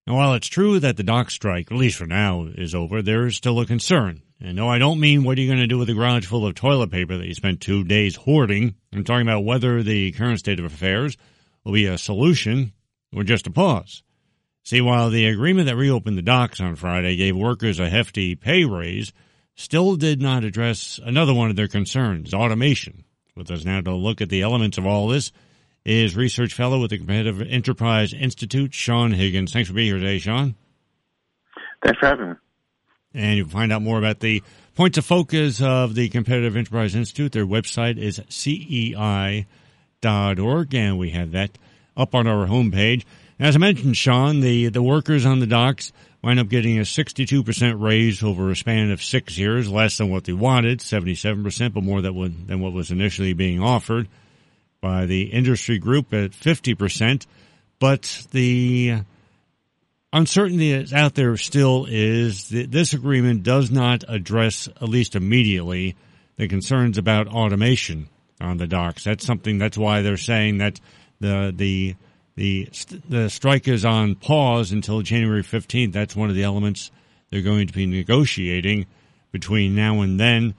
And while it's true that the dock strike, at least for now, is over, there is still a concern. And no, I don't mean what are you going to do with a garage full of toilet paper that you spent 2 days hoarding. I'm talking about whether the current state of affairs will be a solution or just a pause. See, while the agreement that reopened the docks on Friday gave workers a hefty pay raise, still did not address another one of their concerns, automation. With us now to look at the elements of all this is research fellow with the Competitive Enterprise Institute, Sean Higgins. Thanks for being here today, Sean. Thanks for having me. And you can find out more about the points of focus of the Competitive Enterprise Institute. Their website is CEI.org, and we have that up on our homepage. As I mentioned, Sean, the workers on the docks wind up getting a 62% raise over a span of 6 years, less than what they wanted, 77%, but more than what was initially being offered by the industry group at 50%. But the uncertainty that's out there still is that this agreement does not address, at least immediately, the concerns about automation on the docks. That's why they're saying that the strike is on pause until January 15th. That's one of the elements they're going to be negotiating between now and then.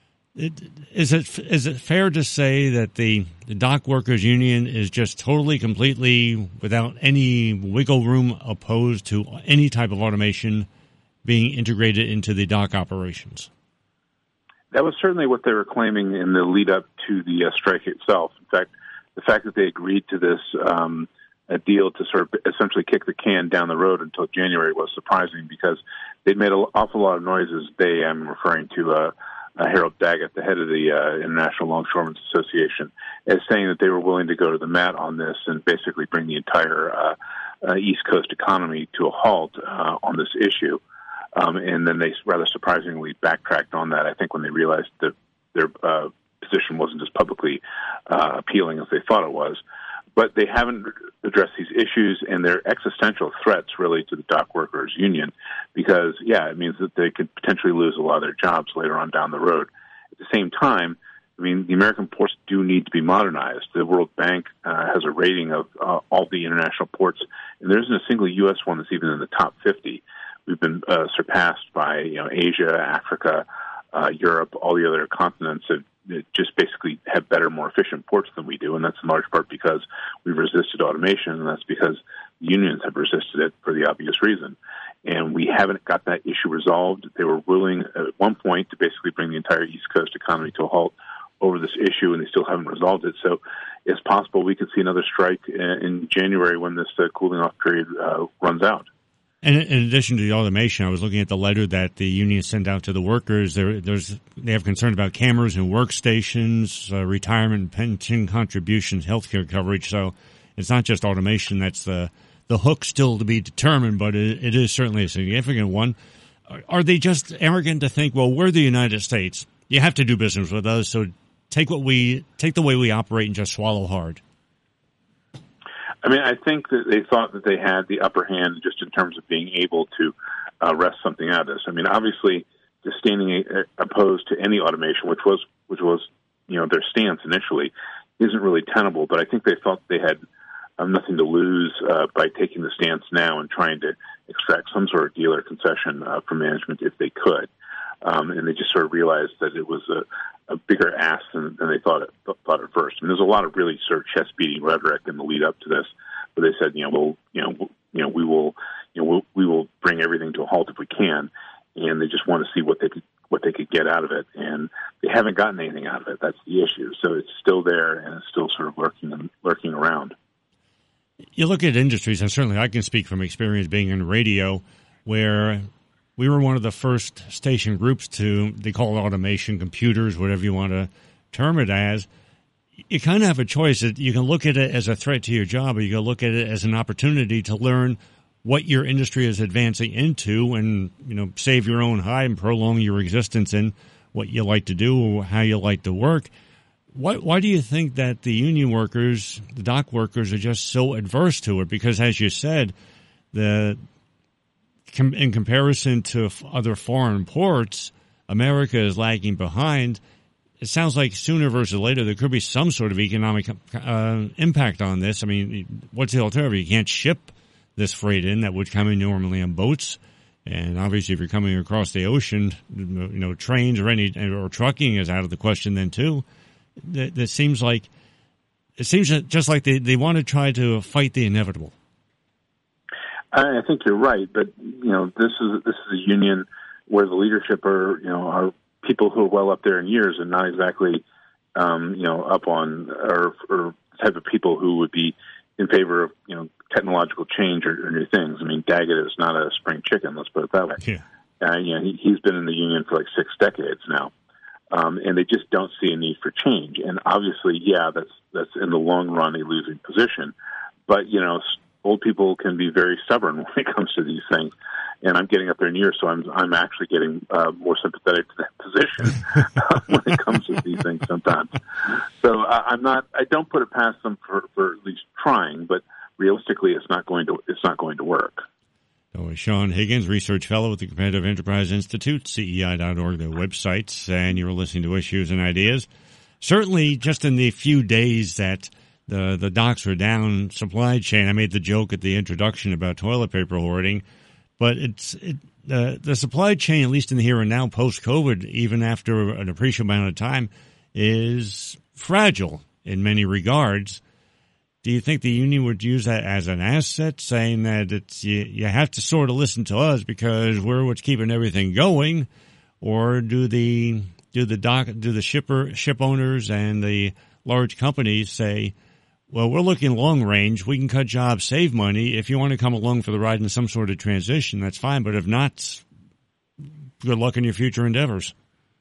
Is it fair to say that the dock workers union is just totally, completely, without any wiggle room, opposed to any type of automation being integrated into the dock operations? That was certainly what they were claiming in the lead up to the strike itself. In fact, the fact that they agreed to this a deal to sort of essentially kick the can down the road until January was surprising, because they'd made an awful lot of noises. I'm referring to Harold Daggett, the head of the International Longshoremen's Association, as saying that they were willing to go to the mat on this and basically bring the entire East Coast economy to a halt on this issue. And then they rather surprisingly backtracked on that, I think, when they realized that their position wasn't as publicly appealing as they thought it was. But they haven't addressed these issues, and they're existential threats, really, to the dock workers union, because, it means that they could potentially lose a lot of their jobs later on down the road. At the same time, the American ports do need to be modernized. The World Bank has a rating of all the international ports, and there isn't a single U.S. one that's even in the top 50. We've been surpassed by Asia, Africa, Europe, all the other continents that just basically have better, more efficient ports than we do, and that's in large part because we've resisted automation, and that's because the unions have resisted it for the obvious reason. And we haven't got that issue resolved. They were willing at one point to basically bring the entire East Coast economy to a halt over this issue, and they still haven't resolved it. So it's possible we could see another strike in January when this cooling off period runs out. And in addition to the automation, I was looking at the letter that the union sent out to the workers. They have concern about cameras and workstations, retirement, pension contributions, healthcare coverage. So it's not just automation. That's the hook still to be determined, but it is certainly a significant one. Are they just arrogant to think, well, we're the United States. You have to do business with us, so take the way we operate and just swallow hard? I think that they thought that they had the upper hand just in terms of being able to wrest something out of this. Obviously, just standing opposed to any automation, which was their stance initially, isn't really tenable. But I think they thought they had nothing to lose by taking the stance now and trying to extract some sort of deal or concession from management if they could. And they just sort of realized that it was a bigger ask than they thought at first. There's a lot of really sort of chest-beating rhetoric in the lead up to this, where they said, we will bring everything to a halt if we can, and they just want to see what they could get out of it, and they haven't gotten anything out of it. That's the issue. So it's still there, and it's still sort of lurking around. You look at industries, and certainly I can speak from experience being in radio, where we were one of the first station groups they call it automation, computers, whatever you want to term it as. You kind of have a choice. You can look at it as a threat to your job, or you can look at it as an opportunity to learn what your industry is advancing into and, save your own hide and prolong your existence in what you like to do or how you like to work. Why do you think that the union workers, the dock workers, are just so adverse to it? Because, as you said, in comparison to other foreign ports, America is lagging behind. It sounds like sooner versus later there could be some sort of economic impact on this. What's the alternative? You can't ship this freight in that would come in normally on boats. And obviously, if you're coming across the ocean, trains or trucking is out of the question then too. It seems just like they want to try to fight the inevitable. I think you're right, but this is a union where the leadership are people who are well up there in years and not exactly up on or type of people who would be in favor of technological change or new things. I mean, Daggett is not a spring chicken. Let's put it that way. Yeah. He's been in the union for like 6 decades now, and they just don't see a need for change. And obviously, that's in the long run a losing position. But old people can be very stubborn when it comes to these things. And I'm getting up there in years, so I'm actually getting more sympathetic to that position when it comes to these things sometimes. So I don't put it past them for at least trying, but realistically, it's not going to work. So Sean Higgins, research fellow with the Competitive Enterprise Institute, CEI.org, their websites, and you're listening to Issues and Ideas. Certainly, just in the few days that the docks are down, supply chain. I made the joke at the introduction about toilet paper hoarding. But the supply chain, at least in the here and now, post-COVID, even after an appreciable amount of time, is fragile in many regards. Do you think the union would use that as an asset, saying that you have to sort of listen to us because we're what's keeping everything going, or do the ship owners and the large companies say, well, we're looking long range. We can cut jobs, save money. If you want to come along for the ride in some sort of transition, that's fine. But if not, good luck in your future endeavors.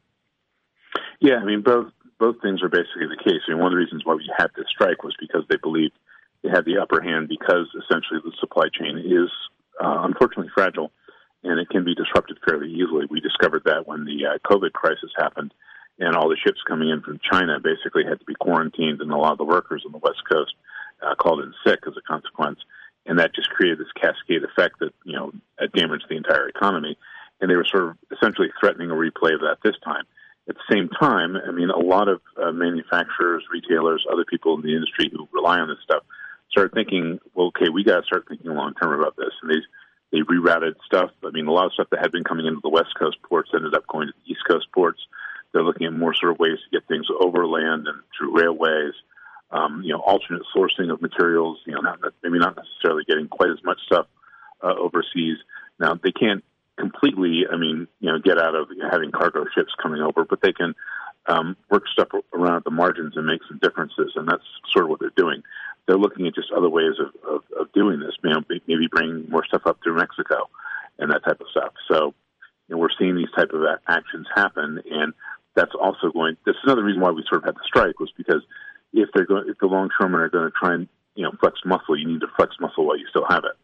Yeah, I mean, both things are basically the case. I mean, one of the reasons why we had this strike was because they believed they had the upper hand because essentially the supply chain is unfortunately fragile and it can be disrupted fairly easily. We discovered that when the COVID crisis happened. And all the ships coming in from China basically had to be quarantined, and a lot of the workers on the West Coast called in sick as a consequence. And that just created this cascade effect that, damaged the entire economy. And they were sort of essentially threatening a replay of that this time. At the same time, I mean, a lot of manufacturers, retailers, other people in the industry who rely on this stuff started thinking, well, okay, we got to start thinking long-term about this. And they rerouted stuff. I mean, a lot of stuff that had been coming into the West Coast ports ended up going to the East Coast ports. They're looking at more sort of ways to get things over land and through railways, alternate sourcing of materials, maybe not necessarily getting quite as much stuff overseas. Now, they can't completely, get out of having cargo ships coming over, but they can work stuff around at the margins and make some differences, and that's sort of what they're doing. They're looking at just other ways of doing this, maybe bringing more stuff up through Mexico and that type of stuff. So we're seeing these type of actions happen, and that's also this is another reason why we sort of had the strike, was because if the longshoremen are going to try and flex muscle, you need to flex muscle while you still have it.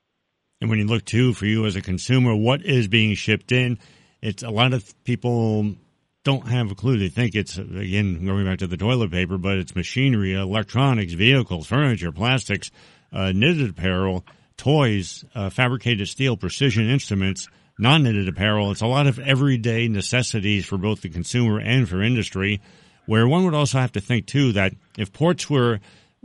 And when you look too, for you as a consumer, what is being shipped in, it's a lot of people don't have a clue. They think it's, again, going back to the toilet paper, but it's machinery, electronics, vehicles, furniture, plastics, knitted apparel, toys, fabricated steel, precision instruments, non-knitted apparel. It's a lot of everyday necessities for both the consumer and for industry, where one would also have to think, too, that if ports were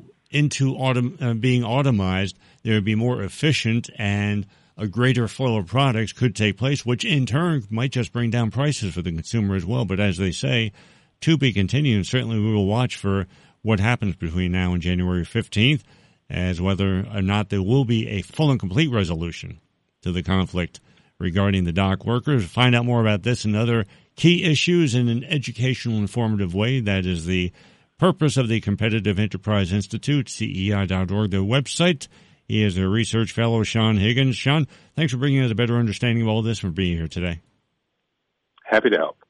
into being automized, they would be more efficient and a greater flow of products could take place, which in turn might just bring down prices for the consumer as well. But as they say, to be continued. Certainly we will watch for what happens between now and January 15th, as whether or not there will be a full and complete resolution to the conflict regarding the dock workers. Find out more about this and other key issues in an educational, informative way. That is the purpose of the Competitive Enterprise Institute, CEI.org, their website. He is a research fellow, Sean Higgins. Sean, thanks for bringing us a better understanding of all this and for being here today. Happy to help.